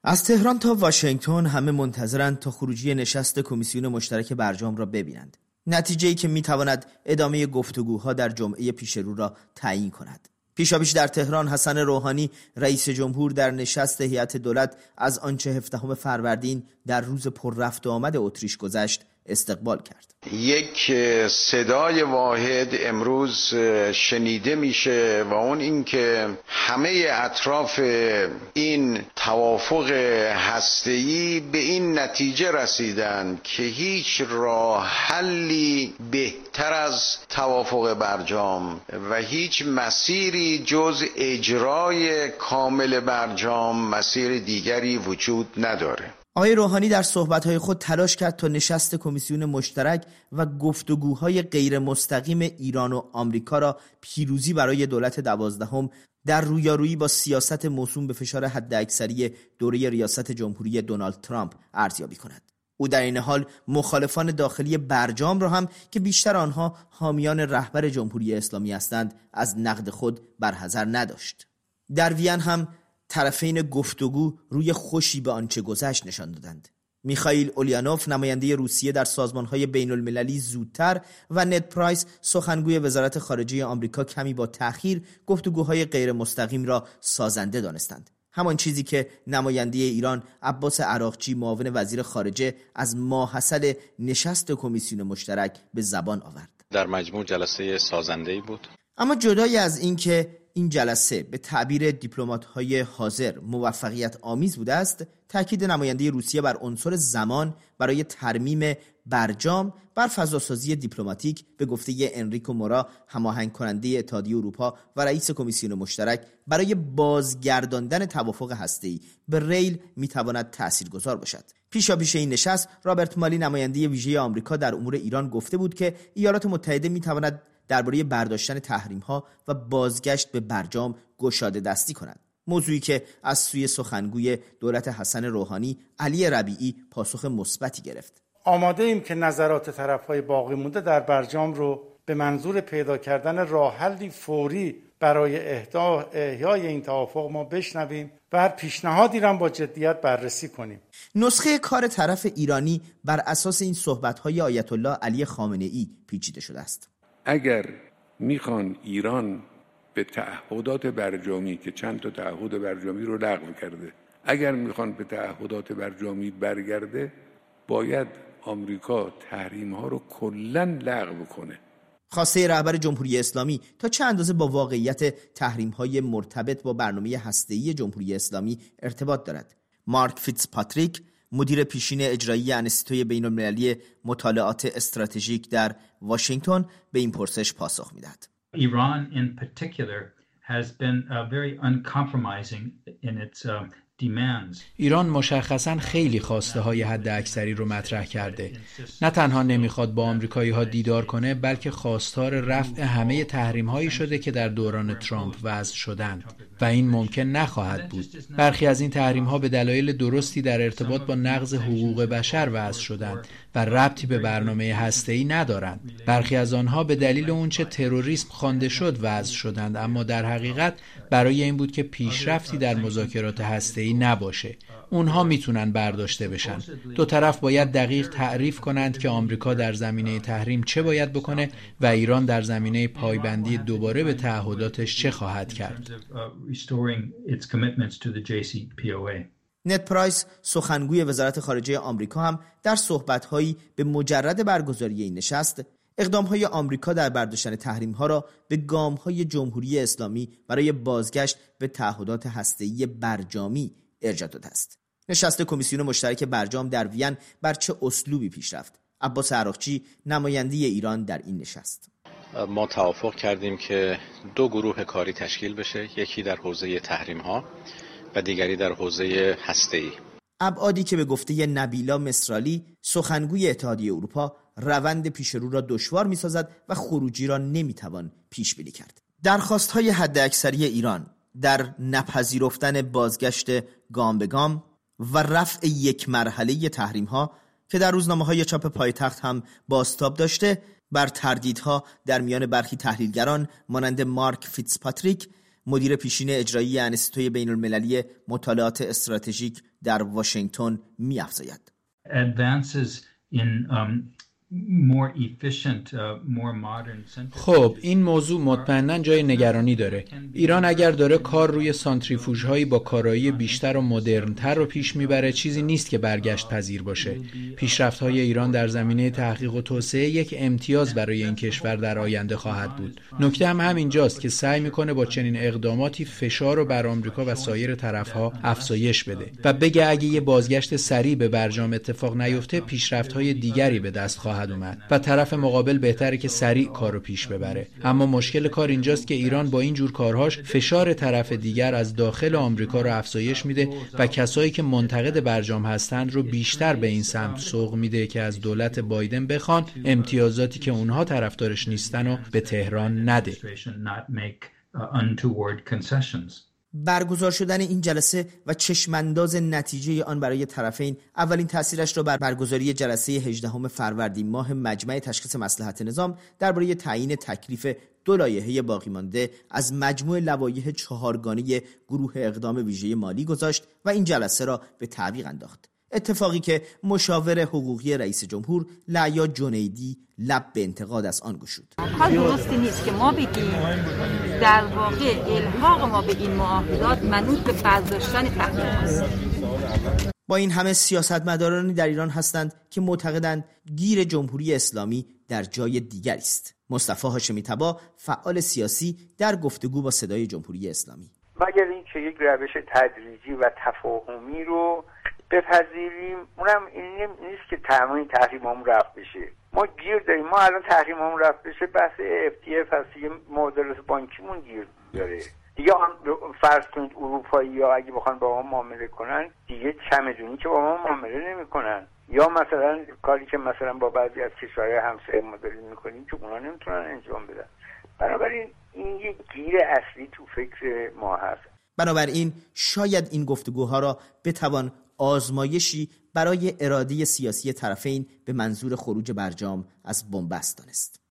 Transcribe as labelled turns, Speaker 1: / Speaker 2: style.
Speaker 1: از تهران تا واشنگتن همه منتظرند تا خروجی نشست کمیسیون مشترک برجام را ببینند. نتیجه‌ای که می‌تواند ادامه گفتگوها در جمعه پیش رو را تعیین کند. پیشاپیش در تهران حسن روحانی رئیس جمهور در نشست هیئت دولت از آنچه 17 فروردین در روز پر رفت و آمد اتریش گذشت استقبال کرد.
Speaker 2: یک صدای واحد امروز شنیده میشه و اون این که همه اطراف این توافق هسته‌ای به این نتیجه رسیدند که هیچ راه حلی بهتر از توافق برجام و هیچ مسیری جز اجرای کامل برجام مسیر دیگری وجود نداره.
Speaker 1: آقای روحانی در صحبت‌های خود تلاش کرد تا نشست کمیسیون مشترک و گفتگوهای غیر مستقیم ایران و آمریکا را پیروزی برای دولت 12 در رویارویی با سیاست موسوم به فشار حداکثری دوره ریاست جمهوری دونالد ترامپ ارزیابی کند. او در این حال مخالفان داخلی برجام را هم که بیشتر آنها حامیان رهبر جمهوری اسلامی هستند از نقد خود برحذر نداشت. در وین هم طرفین گفتگو روی خوشی به آنچه گذشت نشان دادند. میخائیل اولیانوف نماینده روسیه در سازمان‌های بین‌المللی زودتر و نت پرایس سخنگوی وزارت خارجه آمریکا کمی با تأخیر گفتگوهای غیر مستقیم را سازنده دانستند. همان چیزی که نماینده ایران عباس عراقچی معاون وزیر خارجه از ماحصل نشست کمیسیون مشترک به زبان آورد.
Speaker 3: در مجموع جلسه سازنده‌ای بود.
Speaker 1: اما جدای از این که این جلسه به تعبیر دیپلمات‌های حاضر موفقیت آمیز بوده است، تاکید نماینده روسیه بر عنصر زمان برای ترمیم برجام بر فضاسازی دیپلماتیک به گفته انریکو مورا هماهنگ کننده اتحادیه اروپا و رئیس کمیسیون مشترک برای بازگرداندن توافق هسته‌ای به ریل میتواند تاثیرگذار باشد. پیشاپیش این نشست رابرت مالی نماینده ویژه آمریکا در امور ایران گفته بود که ایالات متحده میتواند درباره برداشتن تحریم‌ها و بازگشت به برجام گشاده دستی کند. موضوعی که از سوی سخنگوی دولت حسن روحانی علی ربیعی پاسخ مثبتی گرفت.
Speaker 4: آماده ایم که نظرات طرف‌های باقی مونده در برجام رو به منظور پیدا کردن راه حلی فوری برای احیای این توافق ما بشنویم و هر پیشنهادی را با جدیت بررسی کنیم.
Speaker 1: نسخه کار طرف ایرانی بر اساس این صحبت‌های آیت الله علی خامنه‌ای پیچیده شده است.
Speaker 5: اگر میخوان ایران به تعهدات برجامی که چند تا تعهد برجامی رو لغو کرده، اگر میخوان به تعهدات برجامی برگرده، باید آمریکا تحریم ها رو کلاً لغو کنه.
Speaker 1: خواسته رهبر جمهوری اسلامی تا چه اندازه با واقعیت تحریم های مرتبط با برنامه هسته‌ای جمهوری اسلامی ارتباط دارد؟ مارک فیتزپاتریک مدیر پیشین اجرایی انستیتوی بین‌المللی مطالعات استراتژیک در واشنگتن به این پرسش پاسخ می‌دهد.
Speaker 6: Iran in particular has been very uncompromising in its demands.
Speaker 7: ایران مشخصاً خیلی خواسته های حد اکثری رو مطرح کرده. نه تنها نمیخواد با آمریکایی ها دیدار کنه، بلکه خواستار رفع همه تحریم هایی شده که در دوران ترامپ وضع شدند و این ممکن نخواهد بود. برخی از این تحریم ها به دلایل درستی در ارتباط با نقض حقوق بشر وضع شدند و ربطی به برنامه هسته‌ای ندارند. برخی از آنها به دلیل اونچه تروریسم خوانده شد وضع شدند، اما در حقیقت برای این بود که پیشرفتی در مذاکرات هسته‌ای نباشه. اونها میتونن برداشته بشن. دو طرف باید دقیق تعریف کنند که آمریکا در زمینه تحریم چه باید بکنه و ایران در زمینه پایبندی دوباره به تعهداتش چه خواهد کرد.
Speaker 1: نت پرایس سخنگوی وزارت خارجه آمریکا هم در صحبت‌هایی به مجرد برگزاری این نشست اقدام‌های آمریکا در برداشتن تحریم‌ها را به گام‌های جمهوری اسلامی برای بازگشت به تعهدات هسته‌ای برجامی ارجاع داده است. نشست کمیسیون مشترک برجام در وین بر چه اسلوبی پیش رفت؟ عباس عراقچی نماینده ایران در این نشست:
Speaker 3: ما توافق کردیم که دو گروه کاری تشکیل بشه، یکی در حوزه تحریم‌ها و دیگری در حوزه هسته‌ای.
Speaker 1: ابعادی که به گفته نبیلا مصرالی سخنگوی اتحادیه اروپا روند پیشرو را دشوار می‌سازد و خروجی را نمی‌توان پیش بینی کرد. درخواست‌های حداکثری ایران در نپذیرفتن بازگشت گام به گام و رفع یک مرحله تحریم‌ها که در روزنامه‌های چاپ پایتخت هم بازتاب داشته، بر تردیدها در میان برخی تحلیلگران مانند مارک فیتزپاتریک مدیر پیشین اجرایی انستیتوی بین‌المللی مطالعات استراتژیک در واشنگتن می‌افزاید.
Speaker 7: خب این موضوع مطمئناً جای نگرانی داره. ایران اگر داره کار روی سانتریفوژهایی با کارایی بیشتر و مدرن‌تر رو پیش میبره، چیزی نیست که برگشت پذیر باشه. پیشرفت‌های ایران در زمینه تحقیق و توسعه یک امتیاز برای این کشور در آینده خواهد بود. نکته هم همینجاست که سعی میکنه با چنین اقداماتی فشار رو بر آمریکا و سایر طرف‌ها افزایش بده و بگه اگه یه بازگشت سریع به برجام اتفاق نیفته، پیشرفت‌های دیگری به دست خواهد اومد و طرف مقابل بهتره که سریع کارو پیش ببره. اما مشکل کار اینجاست که ایران با این جور کارهاش فشار طرف دیگر از داخل آمریکا رو افزایش میده و کسایی که منتقد برجام هستند رو بیشتر به این سمت سوق میده که از دولت بایدن بخوان امتیازاتی که اونها طرفدارش نیستن رو به تهران نده.
Speaker 1: برگزار شدن این جلسه و چشمانداز نتیجه آن برای طرفین اولین تاثیرش را بر برگزاری جلسه 18 فروردین ماه مجمع تشخیص مصلحت نظام درباره تعیین تکلیف 2 لایحه باقی مانده از مجموع لوایح 4گانه گروه اقدام ویژه مالی گذاشت و این جلسه را به تعویق انداخت. اتفاقی که مشاور حقوقی رئیس جمهور لعیا جنیدی لب به انتقاد از آن گشود.
Speaker 8: کار درستی نیست که ما بگیم در واقع الحاق ما به این معاهدات منوط به برداشتن تحریم است.
Speaker 1: با این همه سیاستمدارانی در ایران هستند که معتقدند گیر جمهوری اسلامی در جای دیگری است. مصطفی هاشمی طبا، فعال سیاسی، در گفتگو با صدای جمهوری اسلامی:
Speaker 9: مگر اینکه یک روش تدریجی و تفاهمی رو بپذیریم، اونم این نیست که تمام تحریمامون رفع بشه. ما گیر داریم. ما الان تحریمامون رفع بشه، بحث FTF هست، یه معادلات بانکیمون گیر داره دیگه. فرض کنید اروپایی‌ها اگه بخوان با ما معامله کنن، دیگه چمدونی که با ما معامله نمی‌کنن، یا مثلا کاری که مثلا با بعضی از کشورهای همسایه ما داریم می‌کنیم که اونا نمیتونن انجام بدن. بنابراین این یک گیر اصلی تو فکر ما هست.
Speaker 1: بنابراین شاید این گفتگوها را بتوان آزمایشی برای اراده سیاسی طرفین به منظور خروج برجام از بنبست دانست.